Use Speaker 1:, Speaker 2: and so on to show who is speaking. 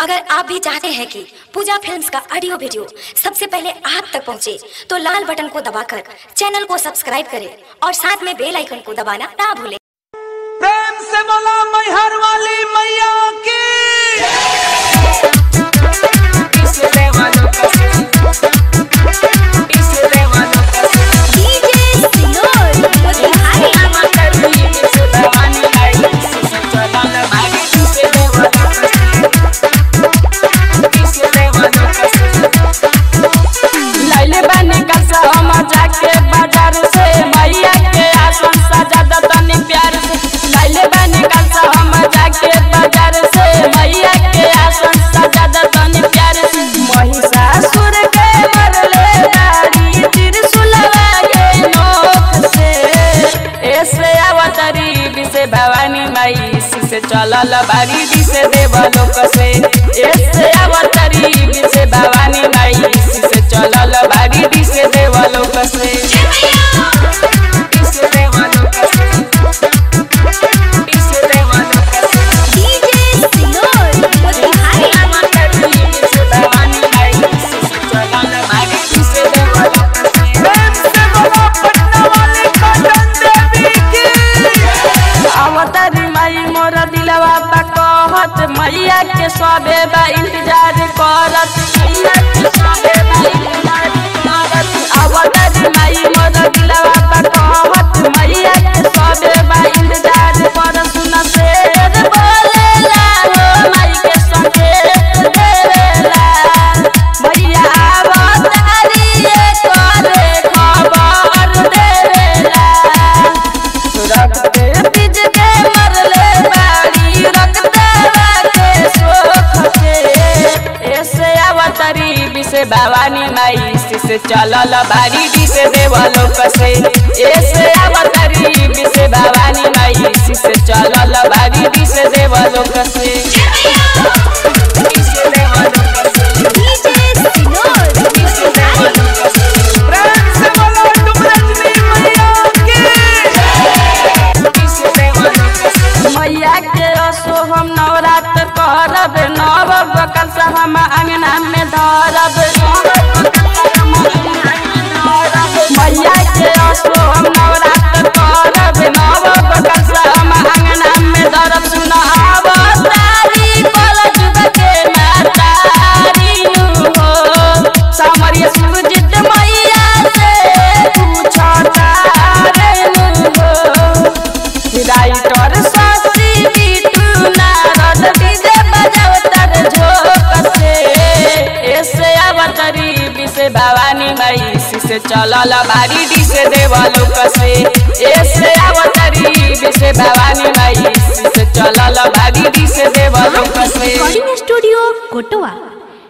Speaker 1: अगर आप भी चाहते हैं कि पूजा फिल्म्स का ऑडियो वीडियो सबसे पहले आप तक पहुंचे, तो लाल बटन को दबाकर चैनल को सब्सक्राइब करें और साथ में बेल आइकन को दबाना ना भूलें।
Speaker 2: प्रेम से बोला मैहर वाली मैया की।
Speaker 3: भवानी माई से चलल बारी दिसे देवलोक से ऐसे अवतरी से भवानी माई से चलल बारी दिसे देवलोक से मैया के सबे बा इंतजार करत अवतारी माई मोर दिलवा पर कहत मैया के सबे बा इंतजार कर सुन शेर बोलेला हो माई के संकेत देवेला मैया अवतारी करे खबर देवेला रखते बीज के मरले बाड़ी रखते से भवानी माई से चलल बारी दिसे देवलोक से ऐसे अवतरी से भवानी माई से चलल बारी दिसे देवलोक से मैया के असो हम नवरात्र करब नव बकल से हम अंगना में धरब मैया के असो हम नवरात्र करब नव बकल से हम अंगना में धरब सुन अवतारी कल जुग के मातारी हो सामरिया सुरजित मैया से पूछता रे हो राइटर भवानी माई से चलल बारी दिसे देवलोक से ऐसे अवतरी से भवानी माई से चलल बारी दिसे देवलोक से
Speaker 4: स्टूडियो कोटवा।